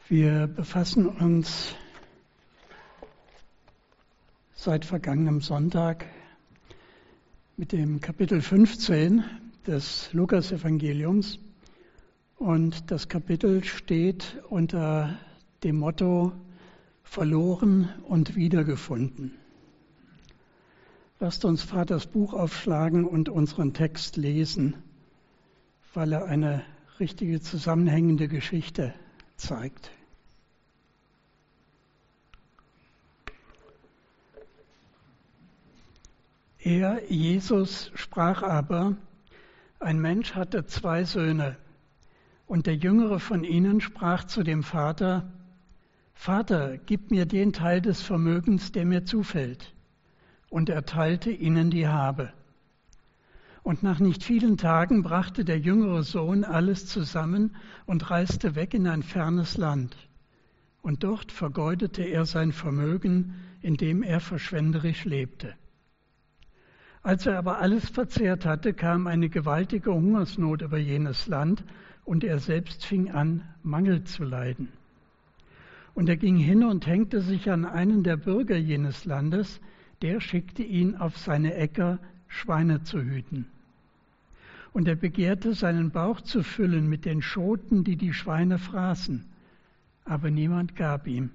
Wir befassen uns seit vergangenem Sonntag mit dem Kapitel 15 des Lukas-Evangeliums und das Kapitel steht unter dem Motto Verloren und wiedergefunden. Lasst uns Vaters Buch aufschlagen und unseren Text lesen, weil er eine richtige zusammenhängende Geschichte zeigt. Er, Jesus, sprach aber, ein Mensch hatte 2 Söhne, und der jüngere von ihnen sprach zu dem Vater, Vater, gib mir den Teil des Vermögens, der mir zufällt. Und er teilte ihnen die Habe. Und nach nicht vielen Tagen brachte der jüngere Sohn alles zusammen und reiste weg in ein fernes Land. Und dort vergeudete er sein Vermögen, indem er verschwenderisch lebte. Als er aber alles verzehrt hatte, kam eine gewaltige Hungersnot über jenes Land, und er selbst fing an, Mangel zu leiden. Und er ging hin und hängte sich an einen der Bürger jenes Landes, der schickte ihn auf seine Äcker, Schweine zu hüten. Und er begehrte, seinen Bauch zu füllen mit den Schoten, die die Schweine fraßen, aber niemand gab ihm.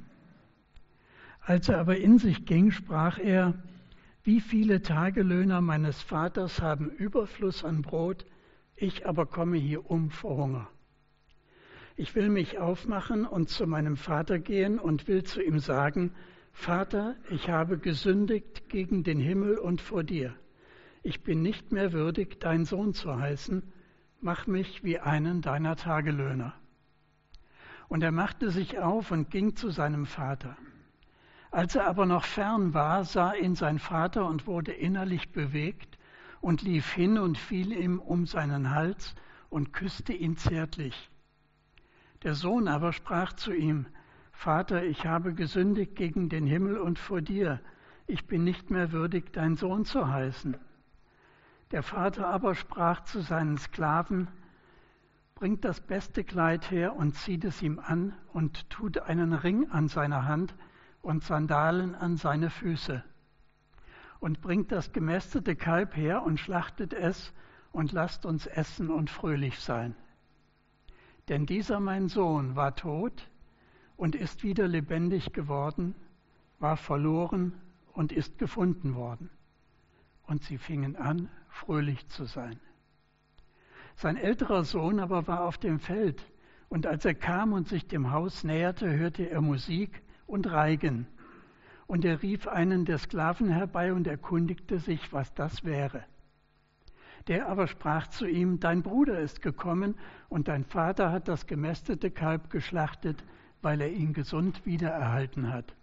Als er aber in sich ging, sprach er, wie viele Tagelöhner meines Vaters haben Überfluss an Brot, ich aber komme hier um vor Hunger. Ich will mich aufmachen und zu meinem Vater gehen und will zu ihm sagen, Vater, ich habe gesündigt gegen den Himmel und vor dir. Ich bin nicht mehr würdig, dein Sohn zu heißen, mach mich wie einen deiner Tagelöhner. Und er machte sich auf und ging zu seinem Vater. Als er aber noch fern war, sah ihn sein Vater und wurde innerlich bewegt und lief hin und fiel ihm um seinen Hals und küsste ihn zärtlich. Der Sohn aber sprach zu ihm, Vater, ich habe gesündigt gegen den Himmel und vor dir. Ich bin nicht mehr würdig, dein Sohn zu heißen. Der Vater aber sprach zu seinen Sklaven, bringt das beste Kleid her und zieht es ihm an und tut einen Ring an seiner Hand und Sandalen an seine Füße. Und bringt das gemästete Kalb her und schlachtet es und lasst uns essen und fröhlich sein. Denn dieser mein Sohn war tot und ist wieder lebendig geworden, war verloren und ist gefunden worden. Und sie fingen an, fröhlich zu sein. Sein älterer Sohn aber war auf dem Feld, und als er kam und sich dem Haus näherte, hörte er Musik und Reigen. Und er rief einen der Sklaven herbei und erkundigte sich, was das wäre. Der aber sprach zu ihm, dein Bruder ist gekommen, und dein Vater hat das gemästete Kalb geschlachtet, weil er ihn gesund wiedererhalten hat.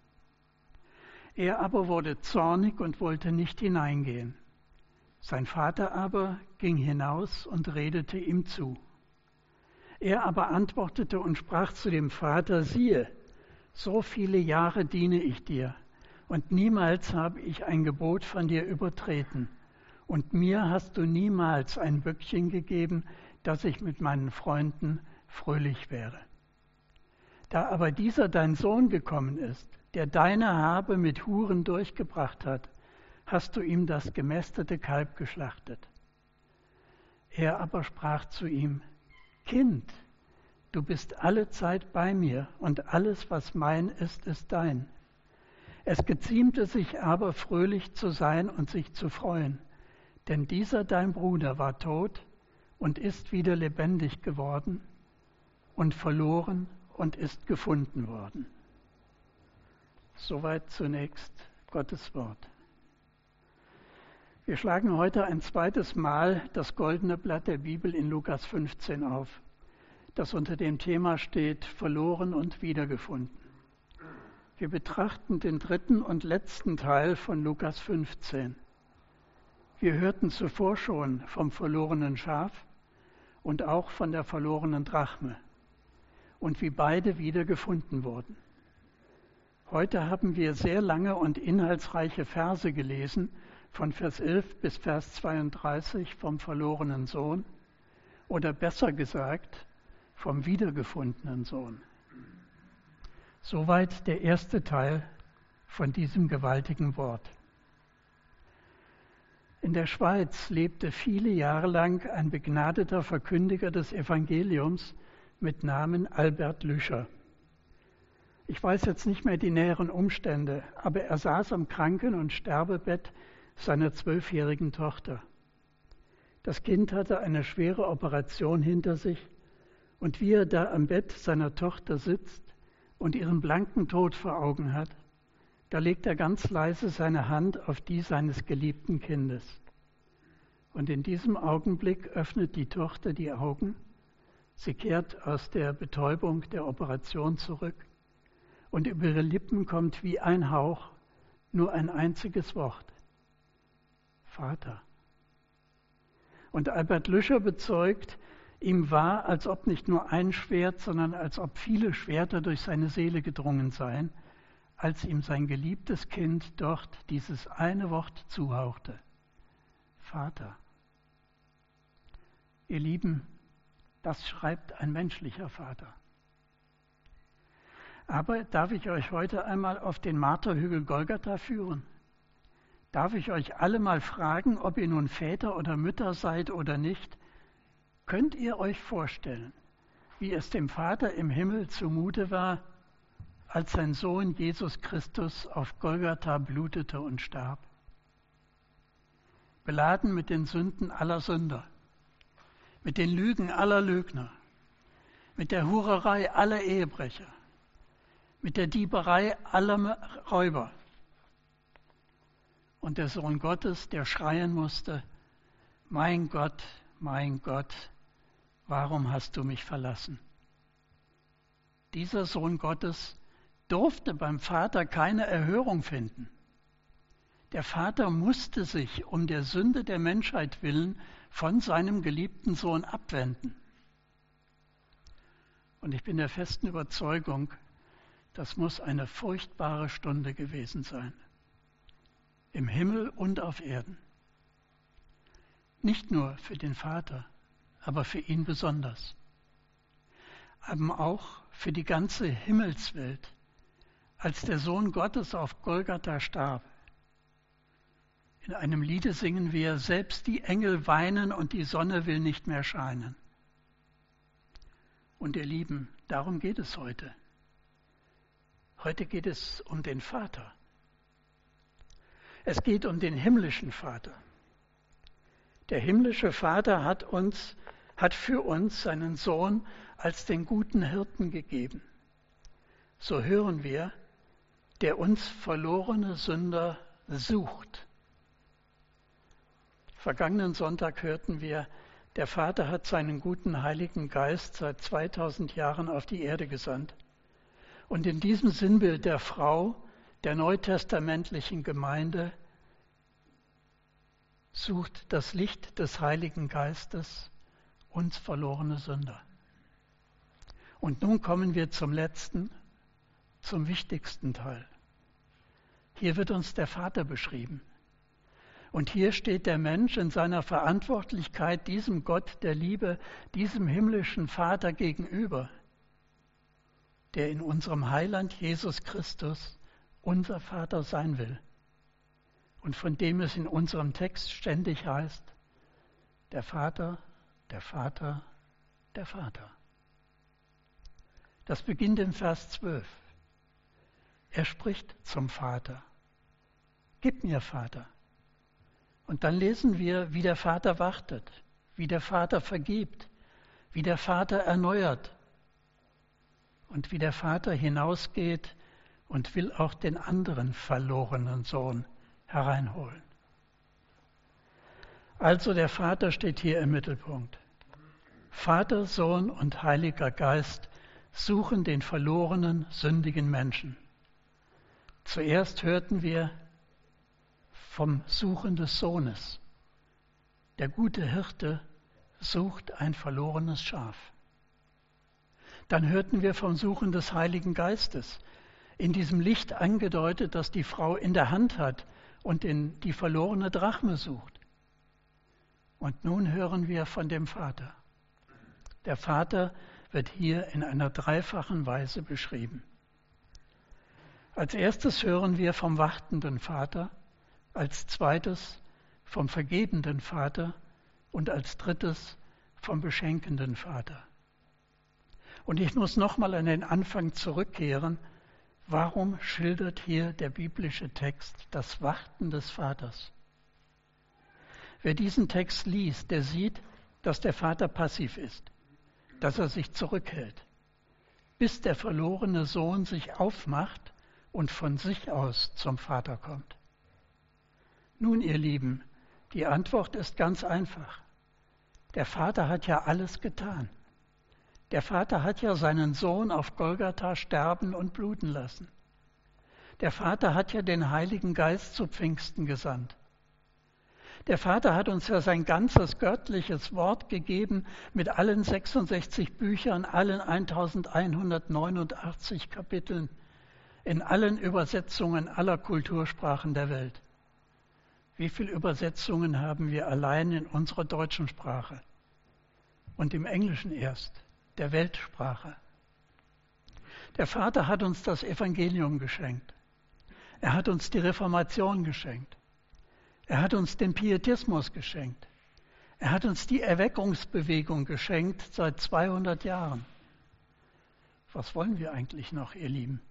Er aber wurde zornig und wollte nicht hineingehen. Sein Vater aber ging hinaus und redete ihm zu. Er aber antwortete und sprach zu dem Vater, siehe, so viele Jahre diene ich dir, und niemals habe ich ein Gebot von dir übertreten. Und mir hast du niemals ein Böckchen gegeben, dass ich mit meinen Freunden fröhlich wäre. Da aber dieser dein Sohn gekommen ist, der deine Habe mit Huren durchgebracht hat, hast du ihm das gemästete Kalb geschlachtet. Er aber sprach zu ihm, Kind, du bist alle Zeit bei mir, und alles, was mein ist, ist dein. Es geziemte sich aber, fröhlich zu sein und sich zu freuen, denn dieser dein Bruder war tot und ist wieder lebendig geworden und verloren und ist gefunden worden. Soweit zunächst Gottes Wort. Wir schlagen heute ein zweites Mal das goldene Blatt der Bibel in Lukas 15 auf, das unter dem Thema steht, verloren und wiedergefunden. Wir betrachten den 3. und letzten Teil von Lukas 15. Wir hörten zuvor schon vom verlorenen Schaf und auch von der verlorenen Drachme und wie beide wiedergefunden wurden. Heute haben wir sehr lange und inhaltsreiche Verse gelesen, von Vers 11 bis Vers 32 vom verlorenen Sohn oder besser gesagt vom wiedergefundenen Sohn. Soweit der erste Teil von diesem gewaltigen Wort. In der Schweiz lebte viele Jahre lang ein begnadeter Verkündiger des Evangeliums mit Namen Albert Lüscher. Ich weiß jetzt nicht mehr die näheren Umstände, aber er saß am Kranken- und Sterbebett seiner 12-jährigen Tochter. Das Kind hatte eine schwere Operation hinter sich und wie er da am Bett seiner Tochter sitzt und ihren blanken Tod vor Augen hat, da legt er ganz leise seine Hand auf die seines geliebten Kindes. Und in diesem Augenblick öffnet die Tochter die Augen, sie kehrt aus der Betäubung der Operation zurück und über ihre Lippen kommt wie ein Hauch nur ein einziges Wort: Vater. Und Albert Lüscher bezeugt, ihm war, als ob nicht nur ein Schwert, sondern als ob viele Schwerter durch seine Seele gedrungen seien, als ihm sein geliebtes Kind dort dieses eine Wort zuhauchte: Vater. Ihr Lieben, das schreibt ein menschlicher Vater. Aber darf ich euch heute einmal auf den Marterhügel Golgatha führen? Darf ich euch alle mal fragen, ob ihr nun Väter oder Mütter seid oder nicht? Könnt ihr euch vorstellen, wie es dem Vater im Himmel zumute war, als sein Sohn Jesus Christus auf Golgatha blutete und starb? Beladen mit den Sünden aller Sünder, mit den Lügen aller Lügner, mit der Hurerei aller Ehebrecher, mit der Dieberei aller Räuber. Und der Sohn Gottes, der schreien musste: mein Gott, warum hast du mich verlassen? Dieser Sohn Gottes durfte beim Vater keine Erhörung finden. Der Vater musste sich um der Sünde der Menschheit willen von seinem geliebten Sohn abwenden. Und ich bin der festen Überzeugung, das muss eine furchtbare Stunde gewesen sein. Im Himmel und auf Erden. Nicht nur für den Vater, aber für ihn besonders. Aber auch für die ganze Himmelswelt, als der Sohn Gottes auf Golgatha starb. In einem Liede singen wir: selbst die Engel weinen und die Sonne will nicht mehr scheinen. Und ihr Lieben, darum geht es heute. Heute geht es um den Vater. Es geht um den himmlischen Vater. Der himmlische Vater hat für uns seinen Sohn als den guten Hirten gegeben. So hören wir, der uns verlorene Sünder sucht. Vergangenen Sonntag hörten wir, der Vater hat seinen guten Heiligen Geist seit 2000 Jahren auf die Erde gesandt. Und in diesem Sinnbild der Frau, der neutestamentlichen Gemeinde, sucht das Licht des Heiligen Geistes uns verlorene Sünder. Und nun kommen wir zum letzten, zum wichtigsten Teil. Hier wird uns der Vater beschrieben. Und hier steht der Mensch in seiner Verantwortlichkeit diesem Gott der Liebe, diesem himmlischen Vater gegenüber, der in unserem Heiland Jesus Christus unser Vater sein will und von dem es in unserem Text ständig heißt: der Vater, der Vater, der Vater. Das beginnt im Vers 12. Er spricht zum Vater: Gib mir, Vater. Und dann lesen wir, wie der Vater wartet, wie der Vater vergibt, wie der Vater erneuert und wie der Vater hinausgeht und will auch den anderen verlorenen Sohn hereinholen. Also der Vater steht hier im Mittelpunkt. Vater, Sohn und Heiliger Geist suchen den verlorenen, sündigen Menschen. Zuerst hörten wir vom Suchen des Sohnes. Der gute Hirte sucht ein verlorenes Schaf. Dann hörten wir vom Suchen des Heiligen Geistes, in diesem Licht angedeutet, das die Frau in der Hand hat und die verlorene Drachme sucht. Und nun hören wir von dem Vater. Der Vater wird hier in einer dreifachen Weise beschrieben. Als erstes hören wir vom wartenden Vater, als zweites vom vergebenden Vater und als drittes vom beschenkenden Vater. Und ich muss nochmal an den Anfang zurückkehren. Warum schildert hier der biblische Text das Warten des Vaters? Wer diesen Text liest, der sieht, dass der Vater passiv ist, dass er sich zurückhält, bis der verlorene Sohn sich aufmacht und von sich aus zum Vater kommt. Nun, ihr Lieben, die Antwort ist ganz einfach. Der Vater hat ja alles getan. Der Vater hat ja seinen Sohn auf Golgatha sterben und bluten lassen. Der Vater hat ja den Heiligen Geist zu Pfingsten gesandt. Der Vater hat uns ja sein ganzes göttliches Wort gegeben mit allen 66 Büchern, allen 1189 Kapiteln, in allen Übersetzungen aller Kultursprachen der Welt. Wie viele Übersetzungen haben wir allein in unserer deutschen Sprache und im Englischen erst, der Weltsprache? Der Vater hat uns das Evangelium geschenkt. Er hat uns die Reformation geschenkt. Er hat uns den Pietismus geschenkt. Er hat uns die Erweckungsbewegung geschenkt seit 200 Jahren. Was wollen wir eigentlich noch, ihr Lieben?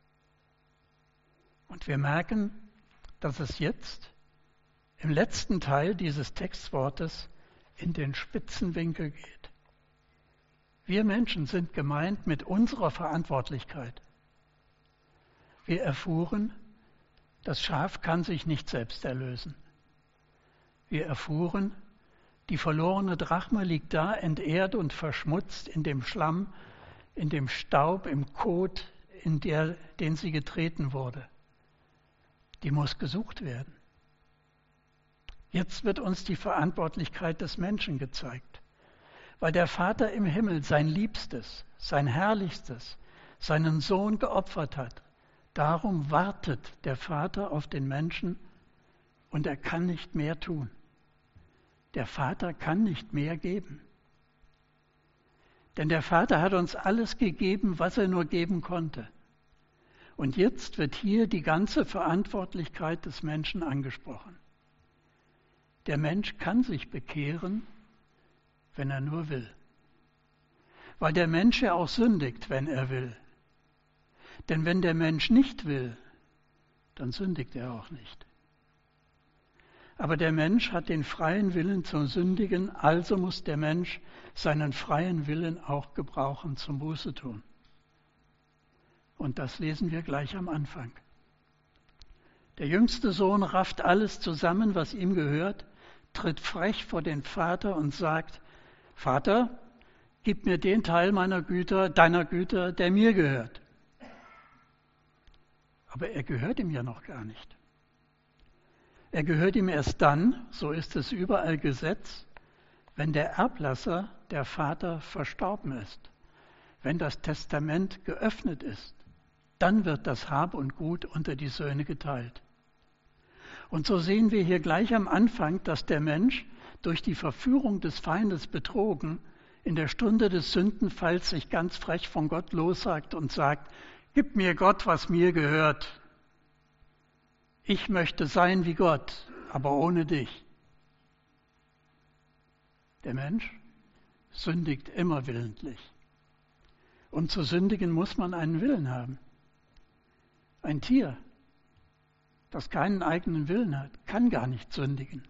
Und wir merken, dass es jetzt im letzten Teil dieses Textwortes in den Spitzenwinkel geht. Wir Menschen sind gemeint mit unserer Verantwortlichkeit. Wir erfuhren, das Schaf kann sich nicht selbst erlösen. Wir erfuhren, die verlorene Drachme liegt da, entehrt und verschmutzt in dem Schlamm, in dem Staub, im Kot, den sie getreten wurde. Die muss gesucht werden. Jetzt wird uns die Verantwortlichkeit des Menschen gezeigt, weil der Vater im Himmel sein Liebstes, sein Herrlichstes, seinen Sohn geopfert hat. Darum wartet der Vater auf den Menschen und er kann nicht mehr tun. Der Vater kann nicht mehr geben. Denn der Vater hat uns alles gegeben, was er nur geben konnte. Und jetzt wird hier die ganze Verantwortlichkeit des Menschen angesprochen. Der Mensch kann sich bekehren, wenn er nur will. Weil der Mensch ja auch sündigt, wenn er will. Denn wenn der Mensch nicht will, dann sündigt er auch nicht. Aber der Mensch hat den freien Willen zum Sündigen, also muss der Mensch seinen freien Willen auch gebrauchen zum Buße tun. Und das lesen wir gleich am Anfang. Der jüngste Sohn rafft alles zusammen, was ihm gehört, tritt frech vor den Vater und sagt: Vater, gib mir den Teil meiner Güter, deiner Güter, der mir gehört. Aber er gehört ihm ja noch gar nicht. Er gehört ihm erst dann, so ist es überall Gesetz, wenn der Erblasser, der Vater, verstorben ist, wenn das Testament geöffnet ist. Dann wird das Hab und Gut unter die Söhne geteilt. Und so sehen wir hier gleich am Anfang, dass der Mensch durch die Verführung des Feindes betrogen, in der Stunde des Sündenfalls sich ganz frech von Gott lossagt und sagt: Gib mir Gott, was mir gehört. Ich möchte sein wie Gott, aber ohne dich. Der Mensch sündigt immer willentlich. Um zu sündigen, muss man einen Willen haben. Ein Tier, das keinen eigenen Willen hat, kann gar nicht sündigen.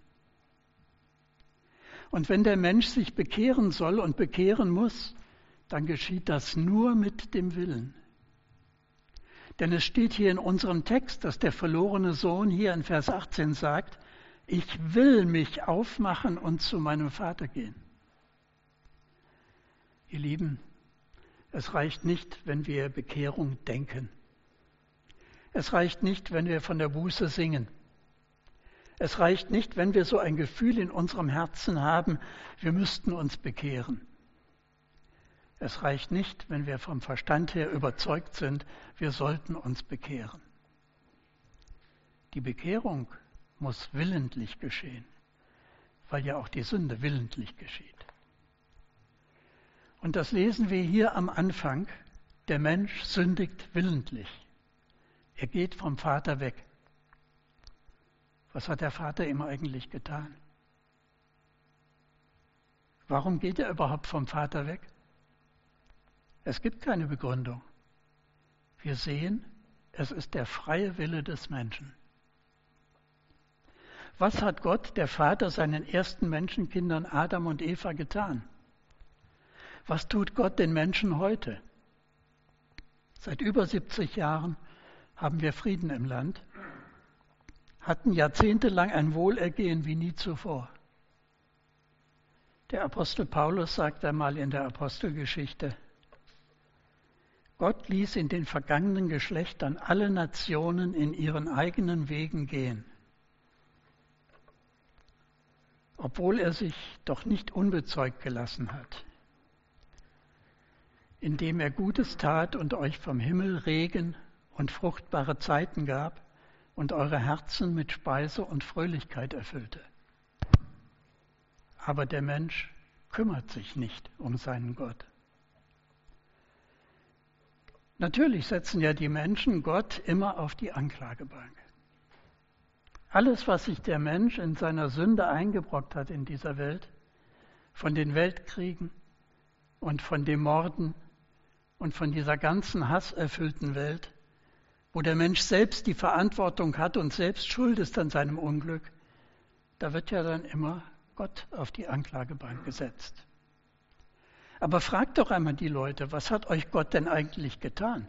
Und wenn der Mensch sich bekehren soll und bekehren muss, dann geschieht das nur mit dem Willen. Denn es steht hier in unserem Text, dass der verlorene Sohn hier in Vers 18 sagt: Ich will mich aufmachen und zu meinem Vater gehen. Ihr Lieben, es reicht nicht, wenn wir Bekehrung denken. Es reicht nicht, wenn wir von der Buße singen. Es reicht nicht, wenn wir so ein Gefühl in unserem Herzen haben, wir müssten uns bekehren. Es reicht nicht, wenn wir vom Verstand her überzeugt sind, wir sollten uns bekehren. Die Bekehrung muss willentlich geschehen, weil ja auch die Sünde willentlich geschieht. Und das lesen wir hier am Anfang: Der Mensch sündigt willentlich. Er geht vom Vater weg. Was hat der Vater ihm eigentlich getan? Warum geht er überhaupt vom Vater weg? Es gibt keine Begründung. Wir sehen, es ist der freie Wille des Menschen. Was hat Gott, der Vater, seinen ersten Menschenkindern Adam und Eva getan? Was tut Gott den Menschen heute? Seit über 70 Jahren haben wir Frieden im Land, hatten jahrzehntelang ein Wohlergehen wie nie zuvor. Der Apostel Paulus sagt einmal in der Apostelgeschichte, Gott ließ in den vergangenen Geschlechtern alle Nationen in ihren eigenen Wegen gehen, obwohl er sich doch nicht unbezeugt gelassen hat, indem er Gutes tat und euch vom Himmel Regen und fruchtbare Zeiten gab und eure Herzen mit Speise und Fröhlichkeit erfüllte. Aber der Mensch kümmert sich nicht um seinen Gott. Natürlich setzen ja die Menschen Gott immer auf die Anklagebank. Alles, was sich der Mensch in seiner Sünde eingebrockt hat in dieser Welt, von den Weltkriegen und von dem Morden und von dieser ganzen hasserfüllten Welt, wo der Mensch selbst die Verantwortung hat und selbst schuld ist an seinem Unglück, da wird ja dann immer Gott auf die Anklagebank gesetzt. Aber fragt doch einmal die Leute, was hat euch Gott denn eigentlich getan?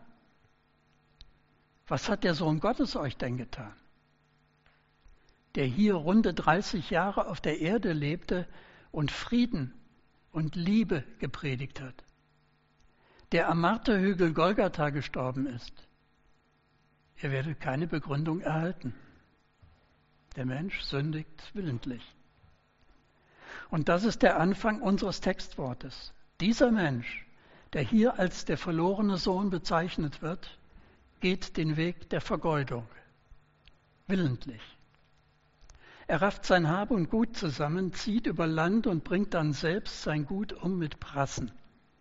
Was hat der Sohn Gottes euch denn getan? Der hier runde 30 Jahre auf der Erde lebte und Frieden und Liebe gepredigt hat. Der am Marterhügel Golgatha gestorben ist. Ihr werdet keine Begründung erhalten. Der Mensch sündigt willentlich. Und das ist der Anfang unseres Textwortes. Dieser Mensch, der hier als der verlorene Sohn bezeichnet wird, geht den Weg der Vergeudung. Willentlich. Er rafft sein Hab und Gut zusammen, zieht über Land und bringt dann selbst sein Gut um mit Prassen.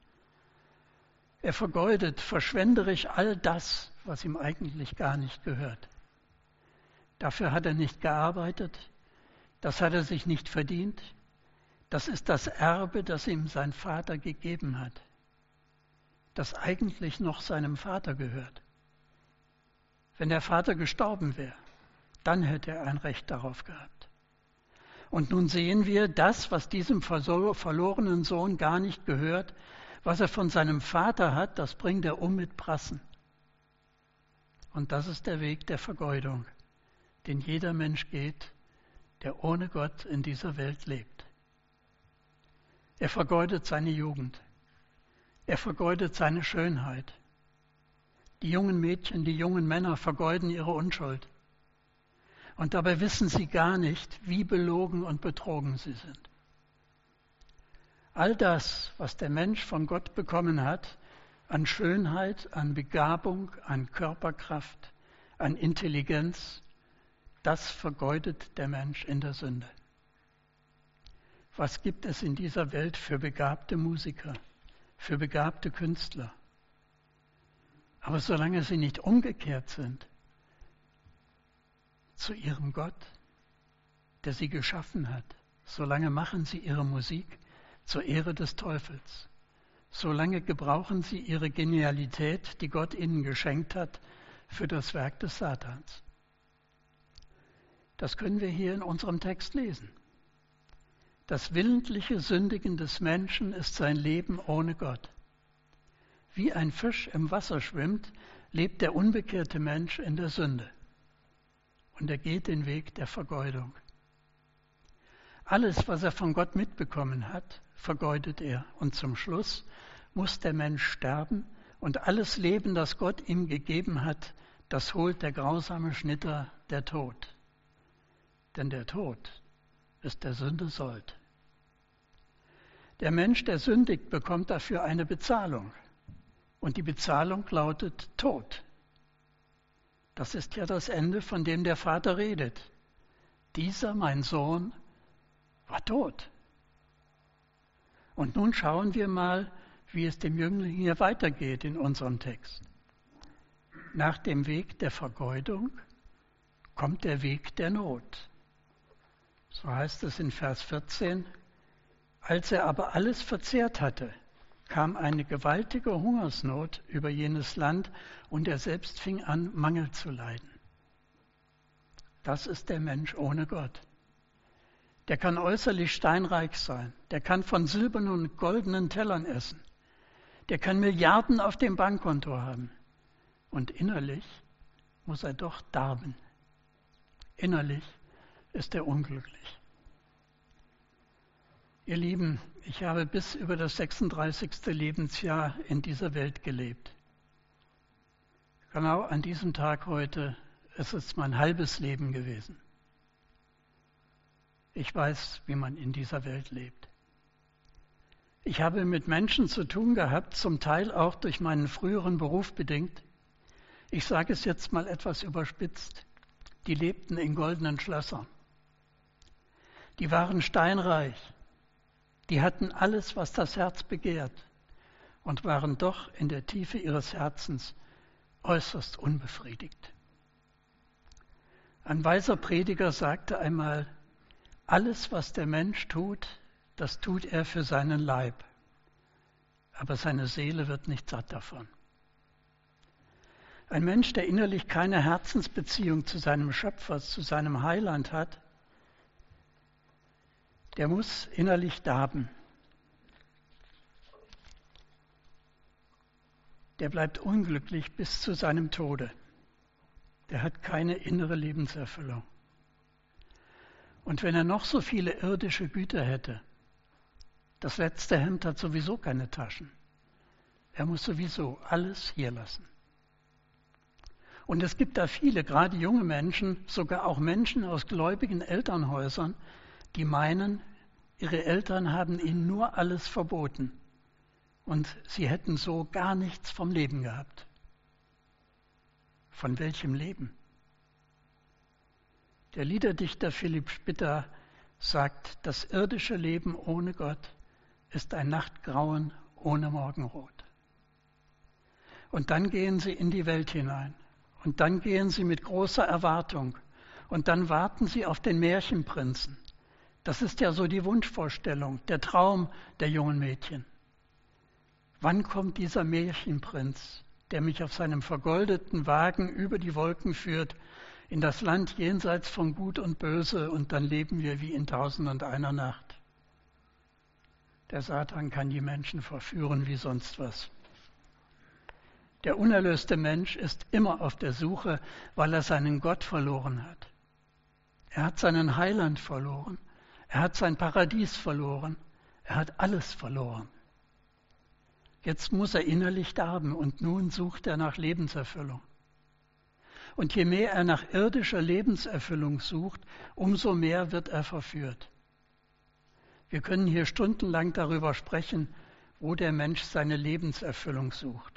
Er vergeudet verschwenderisch all das, was ihm eigentlich gar nicht gehört. Dafür hat er nicht gearbeitet, das hat er sich nicht verdient. Das ist das Erbe, das ihm sein Vater gegeben hat, das eigentlich noch seinem Vater gehört. Wenn der Vater gestorben wäre, dann hätte er ein Recht darauf gehabt. Und nun sehen wir, das, was diesem verlorenen Sohn gar nicht gehört, was er von seinem Vater hat, das bringt er um mit Prassen. Und das ist der Weg der Vergeudung, den jeder Mensch geht, der ohne Gott in dieser Welt lebt. Er vergeudet seine Jugend. Er vergeudet seine Schönheit. Die jungen Mädchen, die jungen Männer vergeuden ihre Unschuld. Und dabei wissen sie gar nicht, wie belogen und betrogen sie sind. All das, was der Mensch von Gott bekommen hat, an Schönheit, an Begabung, an Körperkraft, an Intelligenz, das vergeudet der Mensch in der Sünde. Was gibt es in dieser Welt für begabte Musiker, für begabte Künstler? Aber solange sie nicht umgekehrt sind zu ihrem Gott, der sie geschaffen hat, solange machen sie ihre Musik zur Ehre des Teufels. Solange gebrauchen sie ihre Genialität, die Gott ihnen geschenkt hat, für das Werk des Satans. Das können wir hier in unserem Text lesen. Das willentliche Sündigen des Menschen ist sein Leben ohne Gott. Wie ein Fisch im Wasser schwimmt, lebt der unbekehrte Mensch in der Sünde. Und er geht den Weg der Vergeudung. Alles, was er von Gott mitbekommen hat, vergeudet er. Und zum Schluss muss der Mensch sterben und alles Leben, das Gott ihm gegeben hat, das holt der grausame Schnitter, der Tod. Denn der Tod ist der Sünde Sold. Der Mensch, der sündigt, bekommt dafür eine Bezahlung. Und die Bezahlung lautet Tod. Das ist ja das Ende, von dem der Vater redet. Dieser, mein Sohn, war tot. Und nun schauen wir mal, wie es dem Jüngling hier weitergeht in unserem Text. nach dem Weg der Vergeudung kommt der Weg der Not. So heißt es in Vers 14. Als er aber alles verzehrt hatte, kam eine gewaltige Hungersnot über jenes Land und er selbst fing an, Mangel zu leiden. Das ist der Mensch ohne Gott. Der kann äußerlich steinreich sein, der kann von silbernen und goldenen Tellern essen, der kann Milliarden auf dem Bankkonto haben und innerlich muss er doch darben. Innerlich ist er unglücklich. Ihr Lieben, ich habe bis über das 36. Lebensjahr in dieser Welt gelebt. Genau an diesem Tag heute ist es mein halbes Leben gewesen. Ich weiß, wie man in dieser Welt lebt. Ich habe mit Menschen zu tun gehabt, zum Teil auch durch meinen früheren Beruf bedingt. Ich sage es jetzt mal etwas überspitzt. Die lebten in goldenen Schlössern. Die waren steinreich. Die hatten alles, was das Herz begehrt und waren doch in der Tiefe ihres Herzens äußerst unbefriedigt. Ein weiser Prediger sagte einmal, alles, was der Mensch tut, das tut er für seinen Leib, aber seine Seele wird nicht satt davon. Ein Mensch, der innerlich keine Herzensbeziehung zu seinem Schöpfer, zu seinem Heiland hat, der muss innerlich darben. Der bleibt unglücklich bis zu seinem Tode. Der hat keine innere Lebenserfüllung. Und wenn er noch so viele irdische Güter hätte, das letzte Hemd hat sowieso keine Taschen. Er muss sowieso alles hier lassen. Und es gibt da viele, gerade junge Menschen, sogar auch Menschen aus gläubigen Elternhäusern, die meinen, ihre Eltern haben ihnen nur alles verboten und sie hätten so gar nichts vom Leben gehabt. Von welchem Leben? Der Liederdichter Philipp Spitter sagt, das irdische Leben ohne Gott ist ein Nachtgrauen ohne Morgenrot. Und dann gehen sie in die Welt hinein und dann gehen sie mit großer Erwartung und dann warten sie auf den Märchenprinzen. Das ist ja so die Wunschvorstellung, der Traum der jungen Mädchen. Wann kommt dieser Märchenprinz, der mich auf seinem vergoldeten Wagen über die Wolken führt, in das Land jenseits von Gut und Böse und dann leben wir wie in 1001 Nacht. Der Satan kann die Menschen verführen wie sonst was. Der unerlöste Mensch ist immer auf der Suche, weil er seinen Gott verloren hat. Er hat seinen Heiland verloren. Er hat sein Paradies verloren. Er hat alles verloren. Jetzt muss er innerlich darben und nun sucht er nach Lebenserfüllung. Und je mehr er nach irdischer Lebenserfüllung sucht, umso mehr wird er verführt. Wir können hier stundenlang darüber sprechen, wo der Mensch seine Lebenserfüllung sucht.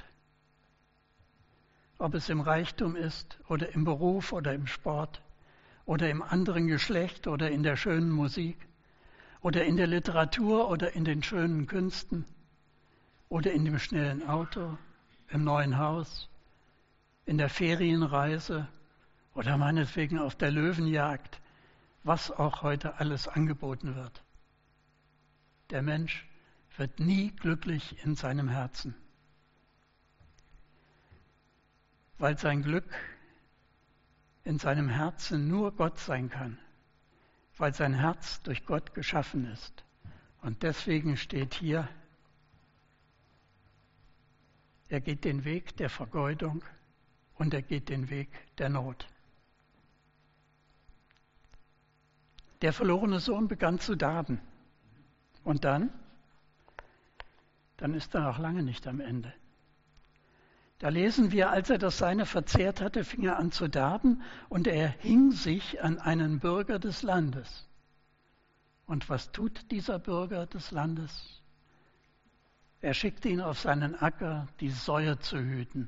Ob es im Reichtum ist oder im Beruf oder im Sport oder im anderen Geschlecht oder in der schönen Musik oder in der Literatur oder in den schönen Künsten oder in dem schnellen Auto, im neuen Haus, in der Ferienreise oder meinetwegen auf der Löwenjagd, was auch heute alles angeboten wird. Der Mensch wird nie glücklich in seinem Herzen, weil sein Glück in seinem Herzen nur Gott sein kann, weil sein Herz durch Gott geschaffen ist. Und deswegen steht hier, er geht den Weg der Vergeudung und er geht den Weg der Not. Der verlorene Sohn begann zu darben. Und dann ist er noch lange nicht am Ende. Da lesen wir, als er das Seine verzehrt hatte, fing er an zu darben und er hing sich an einen Bürger des Landes. Und was tut dieser Bürger des Landes? Er schickt ihn auf seinen Acker, die Säue zu hüten.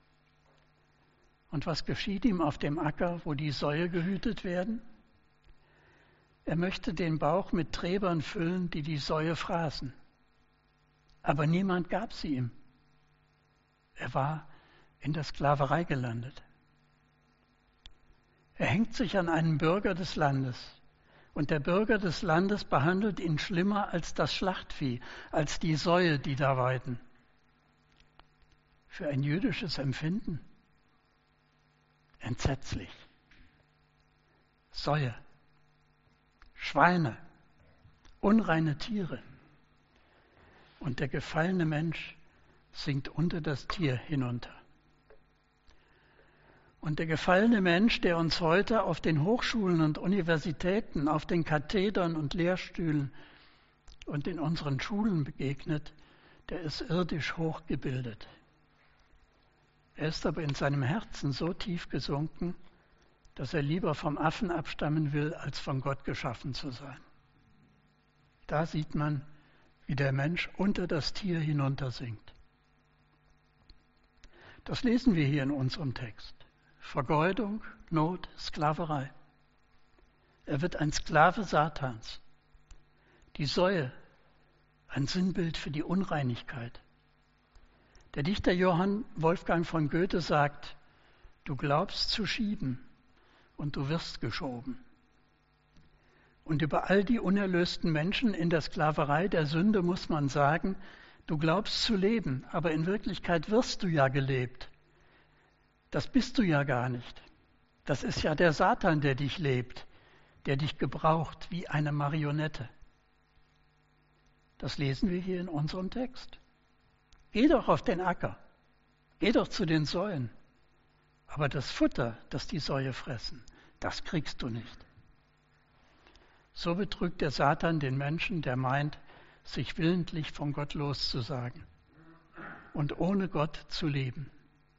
Und was geschieht ihm auf dem Acker, wo die Säue gehütet werden? Er möchte den Bauch mit Träbern füllen, die die Säue fraßen. Aber niemand gab sie ihm. Er war in der Sklaverei gelandet. Er hängt sich an einen Bürger des Landes. Und der Bürger des Landes behandelt ihn schlimmer als das Schlachtvieh, als die Säue, die da weiden. Für ein jüdisches Empfinden entsetzlich. Säue, Schweine, unreine Tiere. Und der gefallene Mensch sinkt unter das Tier hinunter. Und der gefallene Mensch, der uns heute auf den Hochschulen und Universitäten, auf den Kathedern und Lehrstühlen und in unseren Schulen begegnet, der ist irdisch hochgebildet. Er ist aber in seinem Herzen so tief gesunken, dass er lieber vom Affen abstammen will, als von Gott geschaffen zu sein. Da sieht man, wie der Mensch unter das Tier hinuntersinkt. Das lesen wir hier in unserem Text. Vergeudung, Not, Sklaverei. Er wird ein Sklave Satans. Die Säue, ein Sinnbild für die Unreinigkeit. Der Dichter Johann Wolfgang von Goethe sagt, du glaubst zu schieben und du wirst geschoben. Und über all die unerlösten Menschen in der Sklaverei der Sünde muss man sagen, du glaubst zu leben, aber in Wirklichkeit wirst du ja gelebt. Das bist du ja gar nicht. Das ist ja der Satan, der dich lebt, der dich gebraucht wie eine Marionette. Das lesen wir hier in unserem Text. Geh doch auf den Acker, geh doch zu den Säuen. Aber das Futter, das die Säue fressen, das kriegst du nicht. So betrügt der Satan den Menschen, der meint, sich willentlich von Gott loszusagen und ohne Gott zu leben.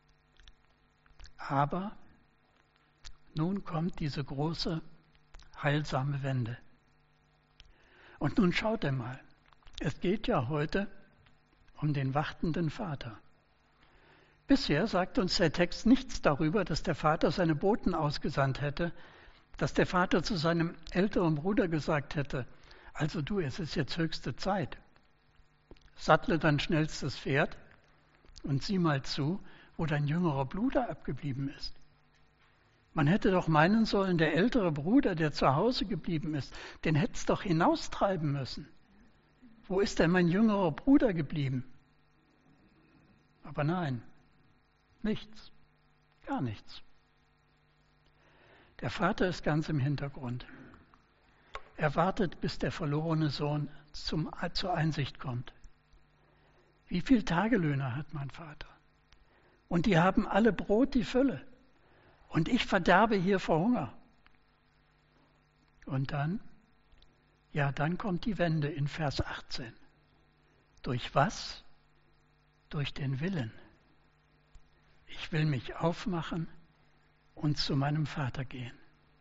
Aber nun kommt diese große, heilsame Wende. Und nun schaut mal, es geht ja heute um den wartenden Vater. Bisher sagt uns der Text nichts darüber, dass der Vater seine Boten ausgesandt hätte, dass der Vater zu seinem älteren Bruder gesagt hätte, also du, es ist jetzt höchste Zeit. Sattle dein schnellstes Pferd und sieh mal zu, wo dein jüngerer Bruder abgeblieben ist. Man hätte doch meinen sollen, der ältere Bruder, der zu Hause geblieben ist, den hätte es doch hinaustreiben müssen. Wo ist denn mein jüngerer Bruder geblieben? Aber nein, nichts, gar nichts. Der Vater ist ganz im Hintergrund. Er wartet, bis der verlorene Sohn zur Einsicht kommt. Wie viele Tagelöhner hat mein Vater? Und die haben alle Brot die Fülle. Und ich verderbe hier vor Hunger. Und dann? Ja, dann kommt die Wende in Vers 18. Durch was? Durch den Willen. Ich will mich aufmachen und zu meinem Vater gehen.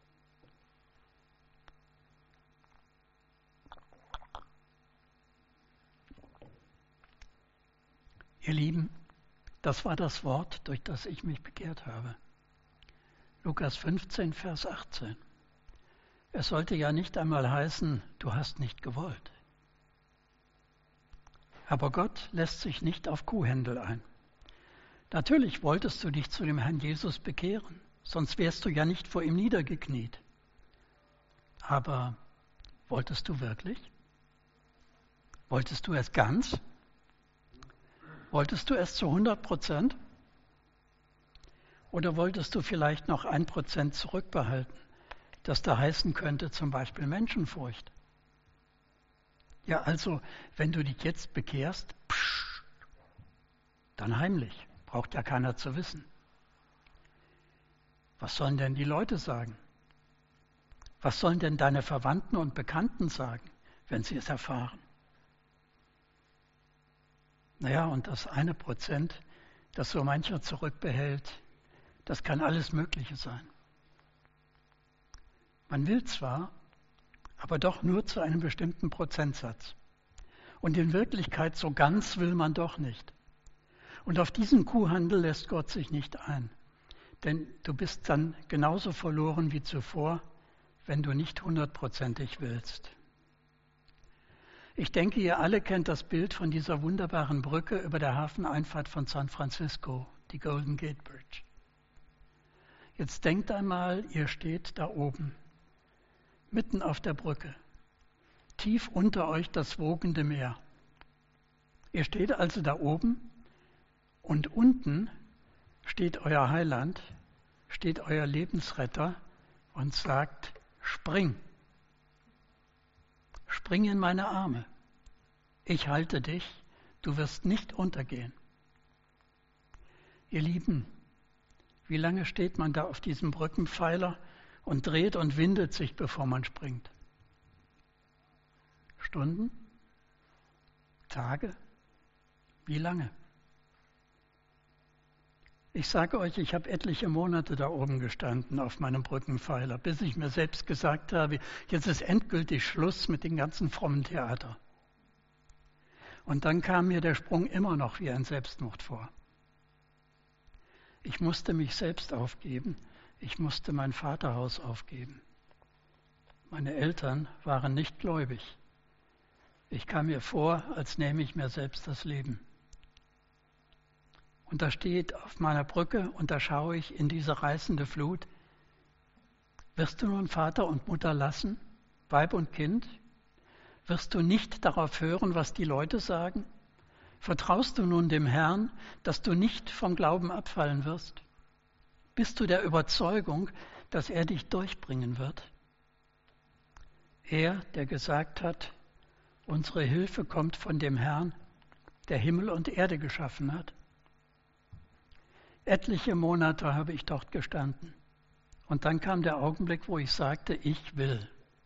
Ihr Lieben, das war das Wort, durch das ich mich bekehrt habe. Lukas 15, Vers 18. Es sollte ja nicht einmal heißen, du hast nicht gewollt. Aber Gott lässt sich nicht auf Kuhhändel ein. Natürlich wolltest du dich zu dem Herrn Jesus bekehren, sonst wärst du ja nicht vor ihm niedergekniet. Aber wolltest du wirklich? Wolltest du es ganz? Wolltest du es zu 100%? Oder wolltest du vielleicht noch 1% zurückbehalten, das da heißen könnte, zum Beispiel Menschenfurcht? Ja, also, wenn du dich jetzt bekehrst, dann heimlich, braucht ja keiner zu wissen. Was sollen denn die Leute sagen? Was sollen denn deine Verwandten und Bekannten sagen, wenn sie es erfahren? Naja, und das 1%, das so mancher zurückbehält, das kann alles Mögliche sein. Man will zwar, aber doch nur zu einem bestimmten Prozentsatz. Und in Wirklichkeit so ganz will man doch nicht. Und auf diesen Kuhhandel lässt Gott sich nicht ein. Denn du bist dann genauso verloren wie zuvor, wenn du nicht 100%ig willst. Ich denke, ihr alle kennt das Bild von dieser wunderbaren Brücke über der Hafeneinfahrt von San Francisco, die Golden Gate Bridge. Jetzt denkt einmal, ihr steht da oben, mitten auf der Brücke, tief unter euch das wogende Meer. Ihr steht also da oben und unten steht euer Heiland, steht euer Lebensretter und sagt, spring. Spring in meine Arme. Ich halte dich, du wirst nicht untergehen. Ihr Lieben, wie lange steht man da auf diesem Brückenpfeiler und dreht und windet sich, bevor man springt? Stunden? Tage? Wie lange? Ich sage euch, ich habe etliche Monate da oben gestanden auf meinem Brückenpfeiler, bis ich mir selbst gesagt habe, jetzt ist endgültig Schluss mit dem ganzen frommen Theater. Und dann kam mir der Sprung immer noch wie ein Selbstmord vor. Ich musste mich selbst aufgeben, ich musste mein Vaterhaus aufgeben. Meine Eltern waren nicht gläubig. Ich kam mir vor, als nähme ich mir selbst das Leben. Und da steht auf meiner Brücke und da schaue ich in diese reißende Flut. Wirst du nun Vater und Mutter lassen, Weib und Kind? Wirst du nicht darauf hören, was die Leute sagen? Vertraust du nun dem Herrn, dass du nicht vom Glauben abfallen wirst? Bist du der Überzeugung, dass er dich durchbringen wird? Er, der gesagt hat, unsere Hilfe kommt von dem Herrn, der Himmel und Erde geschaffen hat. Etliche Monate habe ich dort gestanden. Und dann kam der Augenblick, wo ich sagte, ich will.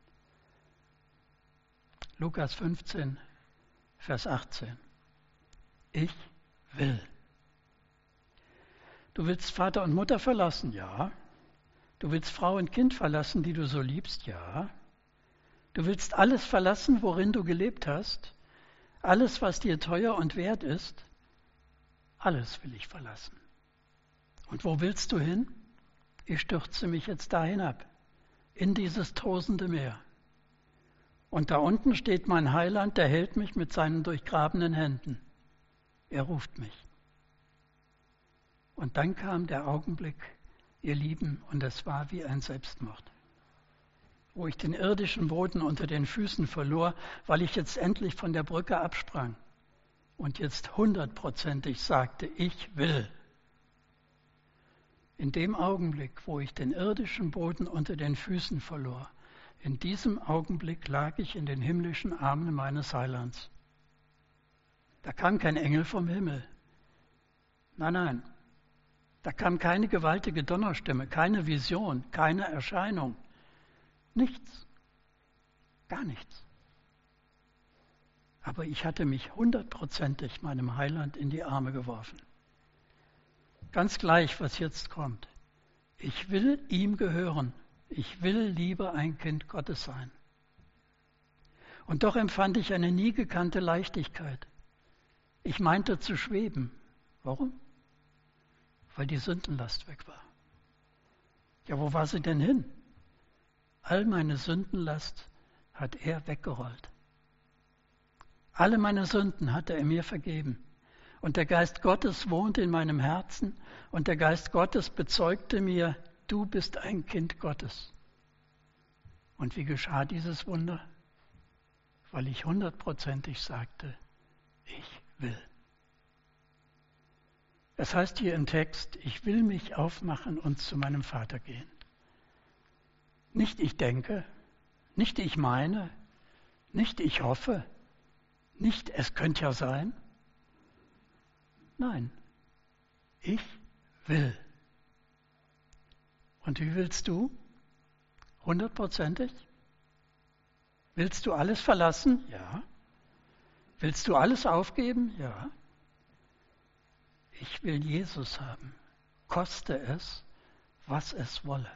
Lukas 15, Vers 18. Ich will. Du willst Vater und Mutter verlassen? Ja. Du willst Frau und Kind verlassen, die du so liebst? Ja. Du willst alles verlassen, worin du gelebt hast? Alles, was dir teuer und wert ist? Alles will ich verlassen. Und wo willst du hin? Ich stürze mich jetzt da hinab, in dieses tosende Meer. Und da unten steht mein Heiland, der hält mich mit seinen durchgrabenen Händen. Er ruft mich. Und dann kam der Augenblick, ihr Lieben, und es war wie ein Selbstmord, wo ich den irdischen Boden unter den Füßen verlor, weil ich jetzt endlich von der Brücke absprang und jetzt 100%ig sagte, ich will. In dem Augenblick, wo ich den irdischen Boden unter den Füßen verlor, in diesem Augenblick lag ich in den himmlischen Armen meines Heilands. Da kam kein Engel vom Himmel. Nein, nein. Da kam keine gewaltige Donnerstimme, keine Vision, keine Erscheinung. Nichts. Gar nichts. Aber ich hatte mich 100%ig meinem Heiland in die Arme geworfen. Ganz gleich, was jetzt kommt. Ich will ihm gehören. Ich will lieber ein Kind Gottes sein. Und doch empfand ich eine nie gekannte Leichtigkeit. Ich meinte zu schweben. Warum? Weil die Sündenlast weg war. Ja, wo war sie denn hin? All meine Sündenlast hat er weggerollt. Alle meine Sünden hatte er mir vergeben. Und der Geist Gottes wohnt in meinem Herzen und der Geist Gottes bezeugte mir, du bist ein Kind Gottes. Und wie geschah dieses Wunder? Weil ich 100%ig sagte, ich will. Es heißt hier im Text, ich will mich aufmachen und zu meinem Vater gehen. Nicht ich denke, nicht ich meine, nicht ich hoffe, nicht es könnte ja sein. Nein, ich will. Und wie willst du? 100%ig? Willst du alles verlassen? Ja. Willst du alles aufgeben? Ja. Ich will Jesus haben, koste es, was es wolle.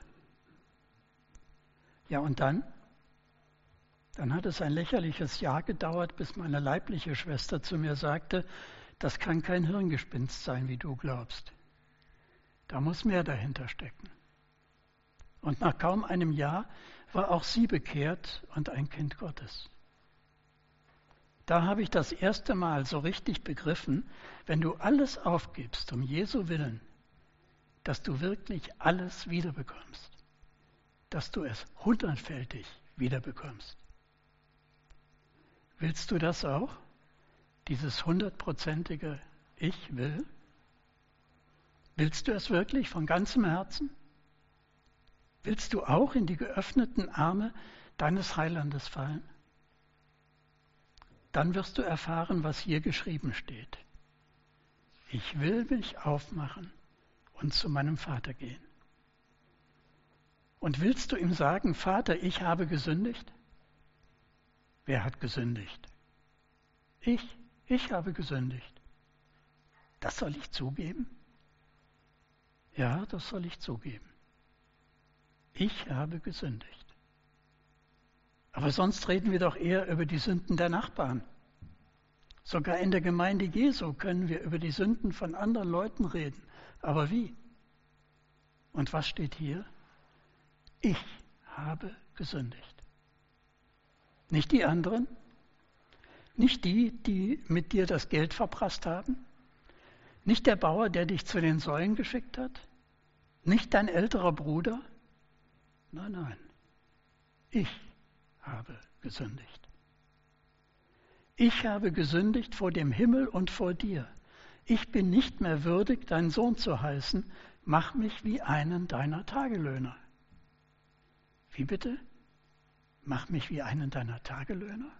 Ja, und dann? Dann hat es ein lächerliches Jahr gedauert, bis meine leibliche Schwester zu mir sagte, das kann kein Hirngespinst sein, wie du glaubst. Da muss mehr dahinter stecken. Und nach kaum einem Jahr war auch sie bekehrt und ein Kind Gottes. Da habe ich das erste Mal so richtig begriffen, wenn du alles aufgibst um Jesu Willen, dass du wirklich alles wiederbekommst, dass du es hundertfältig wiederbekommst. Willst du das auch? Dieses hundertprozentige Ich will? Willst du es wirklich von ganzem Herzen? Willst du auch in die geöffneten Arme deines Heilandes fallen? Dann wirst du erfahren, was hier geschrieben steht. Ich will mich aufmachen und zu meinem Vater gehen. Und willst du ihm sagen, Vater, ich habe gesündigt? Wer hat gesündigt? Ich habe gesündigt. Das soll ich zugeben? Ja, das soll ich zugeben. Ich habe gesündigt. Aber sonst reden wir doch eher über die Sünden der Nachbarn. Sogar in der Gemeinde Jesu können wir über die Sünden von anderen Leuten reden. Aber wie? Und was steht hier? Ich habe gesündigt. Nicht die anderen, nicht die, die mit dir das Geld verprasst haben, nicht der Bauer, der dich zu den Säulen geschickt hat, nicht dein älterer Bruder. Nein, nein, ich habe gesündigt. Ich habe gesündigt vor dem Himmel und vor dir. Ich bin nicht mehr würdig, dein Sohn zu heißen. Mach mich wie einen deiner Tagelöhner. Wie bitte? Mach mich wie einen deiner Tagelöhner?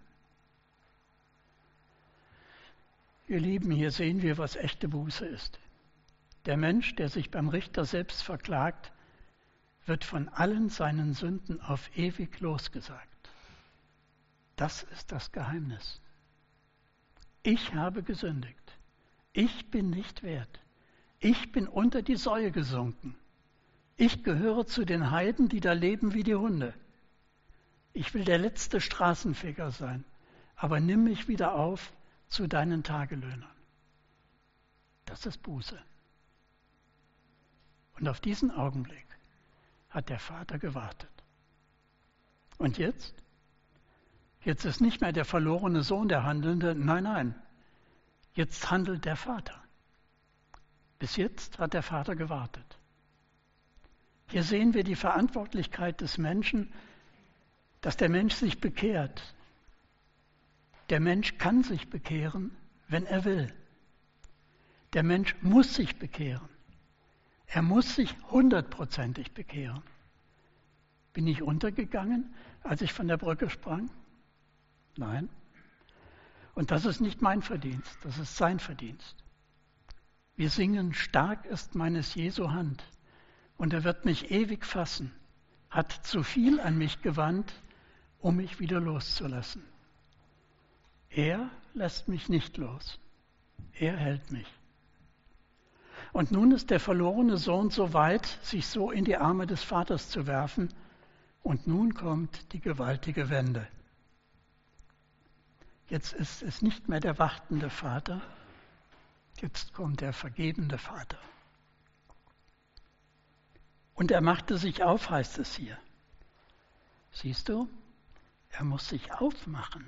Ihr Lieben, hier sehen wir, was echte Buße ist. Der Mensch, der sich beim Richter selbst verklagt, wird von allen seinen Sünden auf ewig losgesagt. Das ist das Geheimnis. Ich habe gesündigt. Ich bin nicht wert. Ich bin unter die Säue gesunken. Ich gehöre zu den Heiden, die da leben wie die Hunde. Ich will der letzte Straßenfeger sein, aber nimm mich wieder auf zu deinen Tagelöhnern. Das ist Buße. Und auf diesen Augenblick hat der Vater gewartet. Und jetzt? Jetzt ist nicht mehr der verlorene Sohn der Handelnde, nein, nein. Jetzt handelt der Vater. Bis jetzt hat der Vater gewartet. Hier sehen wir die Verantwortlichkeit des Menschen, dass der Mensch sich bekehrt. Der Mensch kann sich bekehren, wenn er will. Der Mensch muss sich bekehren. Er muss sich hundertprozentig bekehren. Bin ich untergegangen, als ich von der Brücke sprang? Nein. Und das ist nicht mein Verdienst, das ist sein Verdienst. Wir singen, stark ist meines Jesu Hand und er wird mich ewig fassen, hat zu viel an mich gewandt, um mich wieder loszulassen. Er lässt mich nicht los, er hält mich. Und nun ist der verlorene Sohn so weit, sich so in die Arme des Vaters zu werfen, und nun kommt die gewaltige Wende. Jetzt ist es nicht mehr der wartende Vater, jetzt kommt der vergebende Vater. Und er machte sich auf, heißt es hier. Siehst du, er muss sich aufmachen.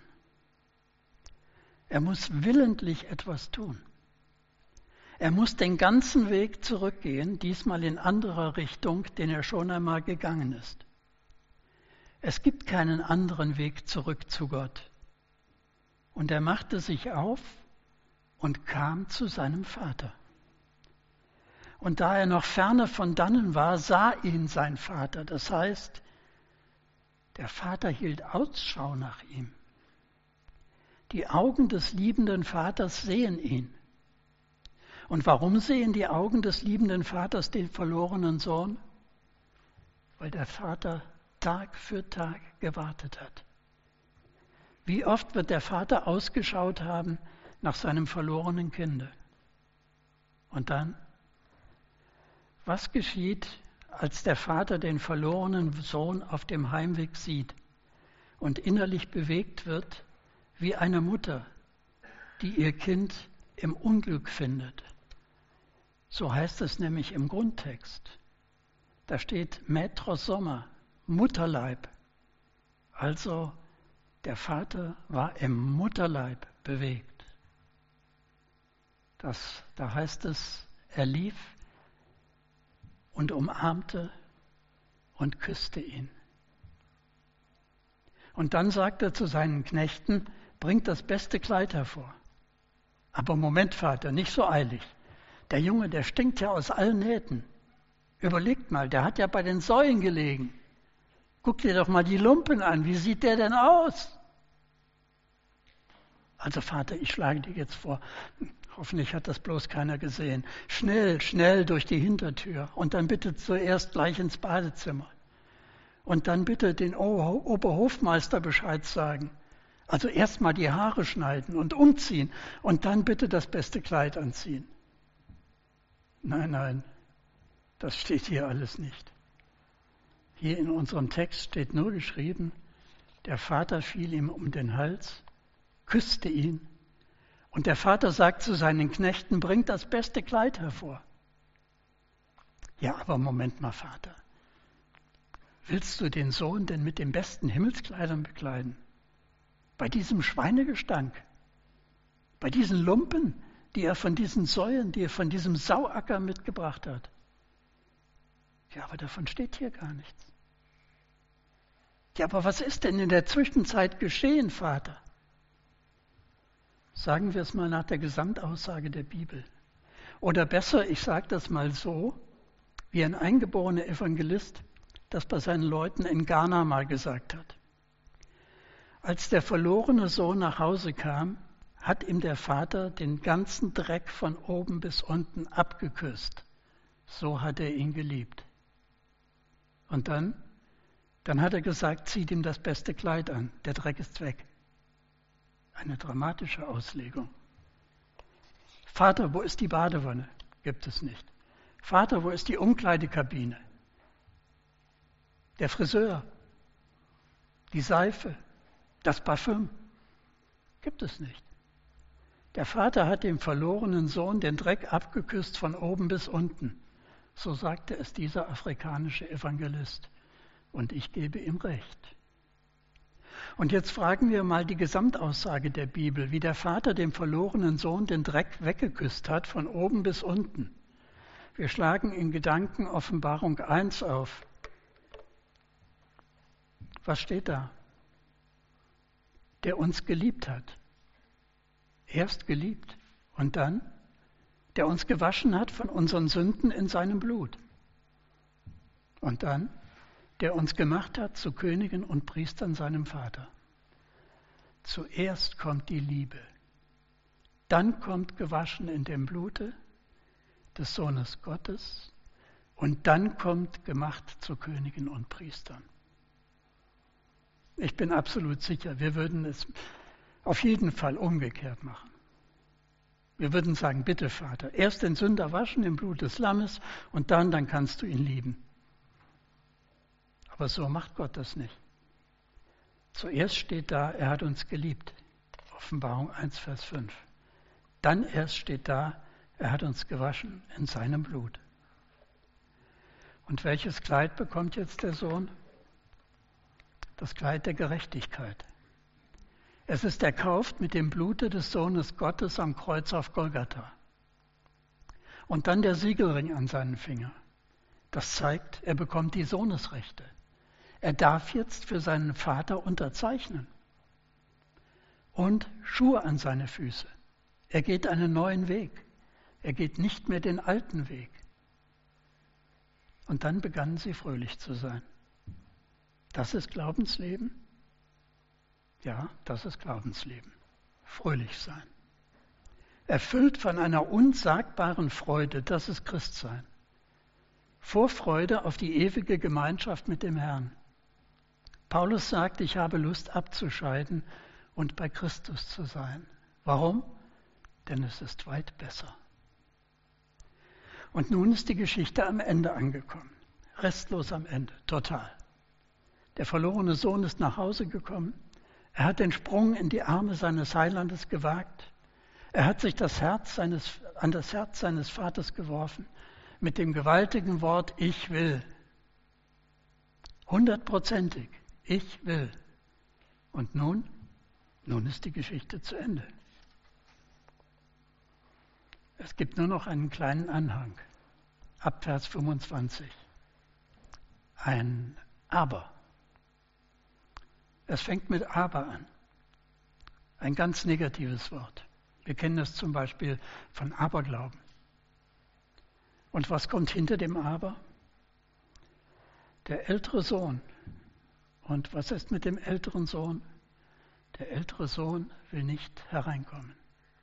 Er muss willentlich etwas tun. Er muss den ganzen Weg zurückgehen, diesmal in anderer Richtung, den er schon einmal gegangen ist. Es gibt keinen anderen Weg zurück zu Gott. Und er machte sich auf und kam zu seinem Vater. Und da er noch ferne von dannen war, sah ihn sein Vater. Das heißt, der Vater hielt Ausschau nach ihm. Die Augen des liebenden Vaters sehen ihn. Und warum sehen die Augen des liebenden Vaters den verlorenen Sohn? Weil der Vater Tag für Tag gewartet hat. Wie oft wird der Vater ausgeschaut haben nach seinem verlorenen Kinde? Und dann? Was geschieht, als der Vater den verlorenen Sohn auf dem Heimweg sieht und innerlich bewegt wird, wie eine Mutter, die ihr Kind im Unglück findet? So heißt es nämlich im Grundtext. Da steht Maître Sommer, Mutterleib. Also der Vater war im Mutterleib bewegt. Da heißt es, er lief und umarmte und küsste ihn. Und dann sagt er zu seinen Knechten, bringt das beste Kleid hervor. Aber Moment, Vater, nicht so eilig. Der Junge, der stinkt ja aus allen Nähten. Überlegt mal, der hat ja bei den Säulen gelegen. Guck dir doch mal die Lumpen an, wie sieht der denn aus? Also Vater, ich schlage dir jetzt vor, hoffentlich hat das bloß keiner gesehen, schnell durch die Hintertür und dann bitte zuerst gleich ins Badezimmer. Und dann bitte den Oberhofmeister Bescheid sagen. Also erst mal die Haare schneiden und umziehen und dann bitte das beste Kleid anziehen. Nein, das steht hier alles nicht. Hier in unserem Text steht nur geschrieben, der Vater fiel ihm um den Hals, küsste ihn und der Vater sagt zu seinen Knechten, bringt das beste Kleid hervor. Ja, aber Moment mal, Vater. Willst du den Sohn denn mit den besten Himmelskleidern bekleiden? Bei diesem Schweinegestank? Bei diesen Lumpen, die er von diesen Säulen, die er von diesem Sauacker mitgebracht hat? Ja, aber davon steht hier gar nichts. Ja, aber was ist denn in der Zwischenzeit geschehen, Vater? Sagen wir es mal nach der Gesamtaussage der Bibel. Oder besser, ich sage das mal so, wie ein eingeborener Evangelist das bei seinen Leuten in Ghana mal gesagt hat. Als der verlorene Sohn nach Hause kam, hat ihm der Vater den ganzen Dreck von oben bis unten abgeküsst. So hat er ihn geliebt. Und dann hat er gesagt, zieht ihm das beste Kleid an, der Dreck ist weg. Eine dramatische Auslegung. Vater, wo ist die Badewanne? Gibt es nicht. Vater, wo ist die Umkleidekabine? Der Friseur, die Seife, das Parfüm, gibt es nicht. Der Vater hat dem verlorenen Sohn den Dreck abgeküsst von oben bis unten. So sagte es dieser afrikanische Evangelist. Und ich gebe ihm recht. Und jetzt fragen wir mal die Gesamtaussage der Bibel, wie der Vater dem verlorenen Sohn den Dreck weggeküsst hat, von oben bis unten. Wir schlagen in Gedanken Offenbarung 1 auf. Was steht da? Der uns geliebt hat. Erst geliebt und dann, der uns gewaschen hat von unseren Sünden in seinem Blut. Und dann, der uns gemacht hat zu Königen und Priestern seinem Vater. Zuerst kommt die Liebe, dann kommt gewaschen in dem Blute des Sohnes Gottes und dann kommt gemacht zu Königen und Priestern. Ich bin absolut sicher, wir würden es auf jeden Fall umgekehrt machen. Wir würden sagen, bitte Vater, erst den Sünder waschen im Blut des Lammes und dann kannst du ihn lieben. Aber so macht Gott das nicht. Zuerst steht da, er hat uns geliebt. Offenbarung 1, Vers 5. Dann erst steht da, er hat uns gewaschen in seinem Blut. Und welches Kleid bekommt jetzt der Sohn? Das Kleid der Gerechtigkeit. Es ist erkauft mit dem Blute des Sohnes Gottes am Kreuz auf Golgatha. Und dann der Siegelring an seinen Finger. Das zeigt, er bekommt die Sohnesrechte. Er darf jetzt für seinen Vater unterzeichnen. Und Schuhe an seine Füße. Er geht einen neuen Weg. Er geht nicht mehr den alten Weg. Und dann begannen sie fröhlich zu sein. Das ist Glaubensleben? Ja, das ist Glaubensleben. Fröhlich sein. Erfüllt von einer unsagbaren Freude, das ist Christsein. Vorfreude auf die ewige Gemeinschaft mit dem Herrn. Paulus sagt, ich habe Lust abzuscheiden und bei Christus zu sein. Warum? Denn es ist weit besser. Und nun ist die Geschichte am Ende angekommen. Restlos am Ende, total. Der verlorene Sohn ist nach Hause gekommen. Er hat den Sprung in die Arme seines Heilandes gewagt. Er hat sich an das Herz seines Vaters geworfen mit dem gewaltigen Wort, ich will. 100%ig, ich will. Und nun ist die Geschichte zu Ende. Es gibt nur noch einen kleinen Anhang, ab Vers 25. Ein Aber. Es fängt mit Aber an. Ein ganz negatives Wort. Wir kennen es zum Beispiel von Aberglauben. Und was kommt hinter dem Aber? Der ältere Sohn. Und was ist mit dem älteren Sohn? Der ältere Sohn will nicht hereinkommen.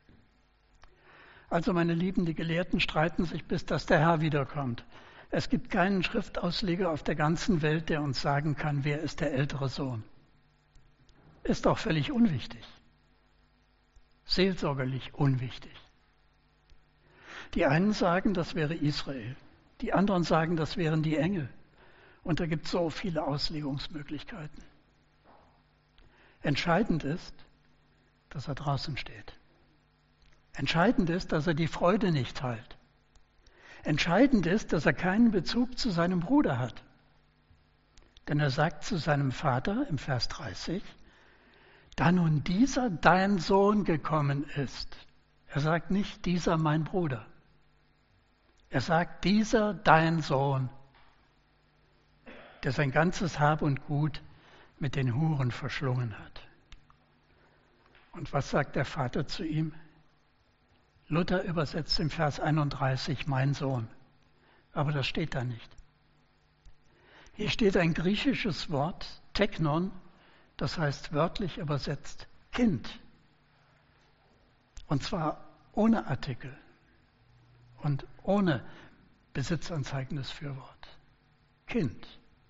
Also meine Lieben, die Gelehrten streiten sich, bis dass der Herr wiederkommt. Es gibt keinen Schriftausleger auf der ganzen Welt, der uns sagen kann, wer ist der ältere Sohn. Ist doch völlig unwichtig. Seelsorgerlich unwichtig. Die einen sagen, das wäre Israel. Die anderen sagen, das wären die Engel. Und da gibt es so viele Auslegungsmöglichkeiten. Entscheidend ist, dass er draußen steht. Entscheidend ist, dass er die Freude nicht teilt. Entscheidend ist, dass er keinen Bezug zu seinem Bruder hat. Denn er sagt zu seinem Vater im Vers 30, da nun dieser dein Sohn gekommen ist. Er sagt nicht, dieser mein Bruder. Er sagt, dieser dein Sohn, der sein ganzes Hab und Gut mit den Huren verschlungen hat. Und was sagt der Vater zu ihm? Luther übersetzt im Vers 31, mein Sohn. Aber das steht da nicht. Hier steht ein griechisches Wort, Teknon, das heißt wörtlich übersetzt Kind. Und zwar ohne Artikel und ohne besitzanzeigendes Fürwort. Kind.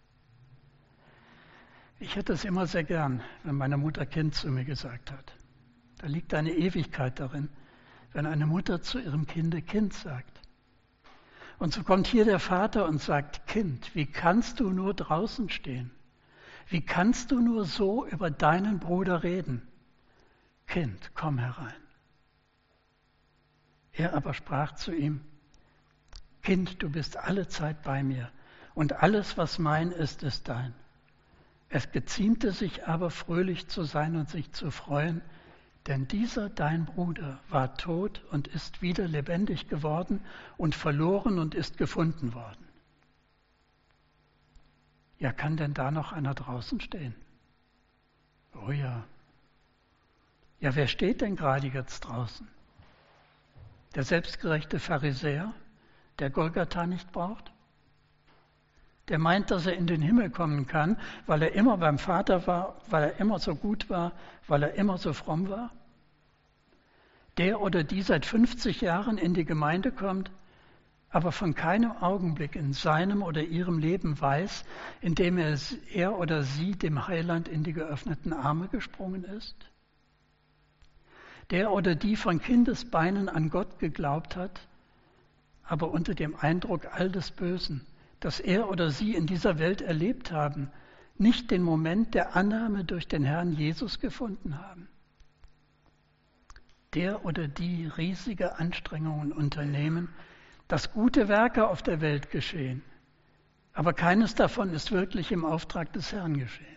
Ich hätte es immer sehr gern, wenn meine Mutter Kind zu mir gesagt hat. Da liegt eine Ewigkeit darin, wenn eine Mutter zu ihrem Kinde Kind sagt. Und so kommt hier der Vater und sagt, Kind, wie kannst du nur draußen stehen? Wie kannst du nur so über deinen Bruder reden? Kind, komm herein. Er aber sprach zu ihm, Kind, du bist alle Zeit bei mir und alles, was mein ist, ist dein. Es geziemte sich aber, fröhlich zu sein und sich zu freuen, denn dieser dein Bruder war tot und ist wieder lebendig geworden und verloren und ist gefunden worden. Ja, kann denn da noch einer draußen stehen? Oh ja. Ja, wer steht denn gerade jetzt draußen? Der selbstgerechte Pharisäer, der Golgatha nicht braucht? Der meint, dass er in den Himmel kommen kann, weil er immer beim Vater war, weil er immer so gut war, weil er immer so fromm war? Der oder die seit 50 Jahren in die Gemeinde kommt, aber von keinem Augenblick in seinem oder ihrem Leben weiß, in dem er oder sie dem Heiland in die geöffneten Arme gesprungen ist? Der oder die von Kindesbeinen an Gott geglaubt hat, aber unter dem Eindruck all des Bösen, das er oder sie in dieser Welt erlebt haben, nicht den Moment der Annahme durch den Herrn Jesus gefunden haben. Der oder die riesige Anstrengungen unternehmen, dass gute Werke auf der Welt geschehen, aber keines davon ist wirklich im Auftrag des Herrn geschehen.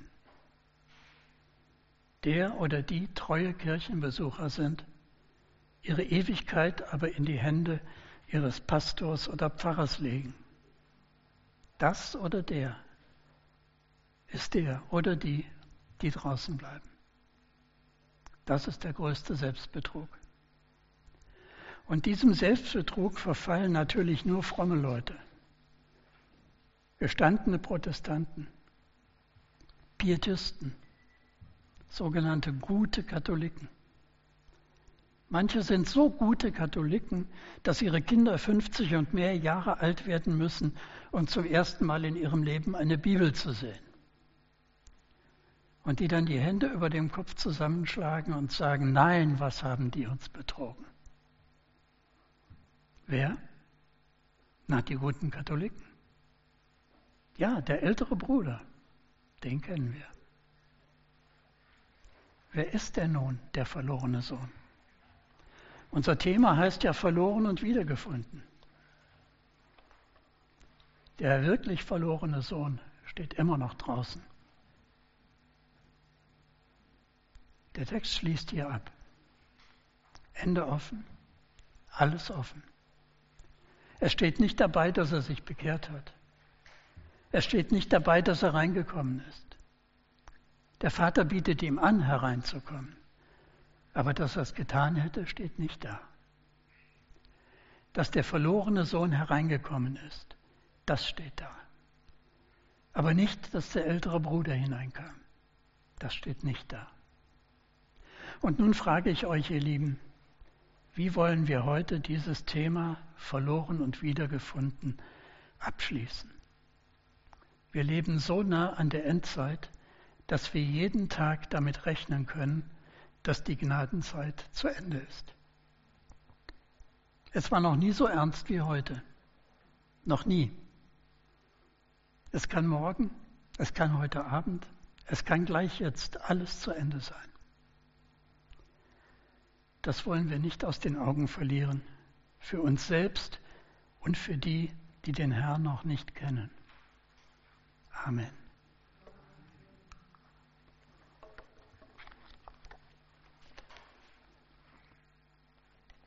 Der oder die treue Kirchenbesucher sind, ihre Ewigkeit aber in die Hände ihres Pastors oder Pfarrers legen. Das oder der ist der oder die, die draußen bleiben. Das ist der größte Selbstbetrug. Und diesem Selbstbetrug verfallen natürlich nur fromme Leute. Gestandene Protestanten, Pietisten, sogenannte gute Katholiken. Manche sind so gute Katholiken, dass ihre Kinder 50 und mehr Jahre alt werden müssen, um zum ersten Mal in ihrem Leben eine Bibel zu sehen. Und die dann die Hände über dem Kopf zusammenschlagen und sagen, nein, was haben die uns betrogen? Wer? Na, die guten Katholiken. Ja, der ältere Bruder, den kennen wir. Wer ist denn nun der verlorene Sohn? Unser Thema heißt ja verloren und wiedergefunden. Der wirklich verlorene Sohn steht immer noch draußen. Der Text schließt hier ab. Ende offen, Alles offen. Es steht nicht dabei, dass er sich bekehrt hat. Es steht nicht dabei, dass er reingekommen ist. Der Vater bietet ihm an, hereinzukommen. Aber dass er es getan hätte, steht nicht da. Dass der verlorene Sohn hereingekommen ist, das steht da. Aber nicht, dass der ältere Bruder hineinkam. Das steht nicht da. Und nun frage ich euch, ihr Lieben, wie wollen wir heute dieses Thema verloren und wiedergefunden abschließen? Wir leben so nah an der Endzeit, dass wir jeden Tag damit rechnen können, dass die Gnadenzeit zu Ende ist. Es war noch nie so ernst wie heute. Noch nie. Es kann morgen, es kann heute Abend, es kann gleich jetzt alles zu Ende sein. Das wollen wir nicht aus den Augen verlieren, für uns selbst und für die, die den Herrn noch nicht kennen. Amen.